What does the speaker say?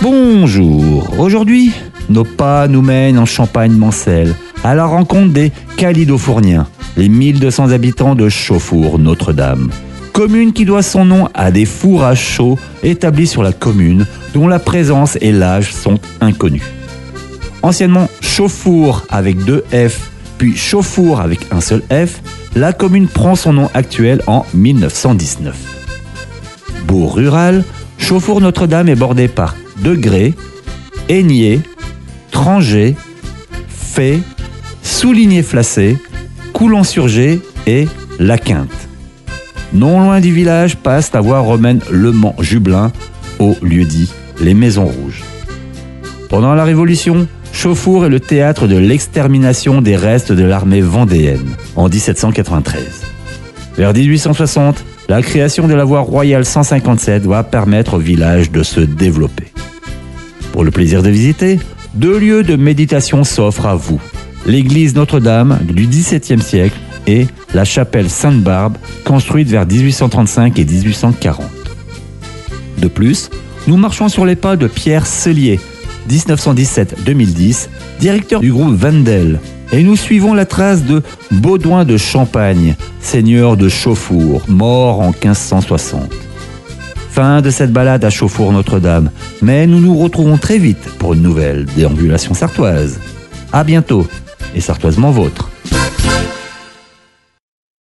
Bonjour, aujourd'hui, nos pas nous mènent en Champagne-Mancelle, à la rencontre des Calidofourniens, les 1200 habitants de Chauffour, Notre-Dame. Commune qui doit son nom à des fours à chaux établis sur la commune, dont la présence et l'âge sont inconnus. Anciennement Chauffour avec 2 F, puis Chauffour avec un seul F, la commune prend son nom actuel en 1919. Bourg rural, Chauffour Notre-Dame est bordé par Degré, Aigné, Trangé, Fay, Souligné-Flacé, Coulon-sur-Gé et La Quinte. Non loin du village passe la voie romaine Le Mans-Jubelin, au lieu-dit les Maisons Rouges. Pendant la Révolution, Chauffour est le théâtre de l'extermination des restes de l'armée vendéenne en 1793. Vers 1860, la création de la voie royale 157 va permettre au village de se développer. Pour le plaisir de visiter, 2 lieux de méditation s'offrent à vous. L'église Notre-Dame du XVIIe siècle et la chapelle Sainte-Barbe, construite vers 1835 et 1840. De plus, nous marchons sur les pas de Pierre Sellier, 1917-2010, directeur du groupe Wendel, et nous suivons la trace de Baudouin de Champagne, seigneur de Chauffour, mort en 1560. Fin de cette balade à Chauffour Notre-Dame, mais nous nous retrouvons très vite pour une nouvelle déambulation sartoise. À bientôt, et sartoisement vôtre.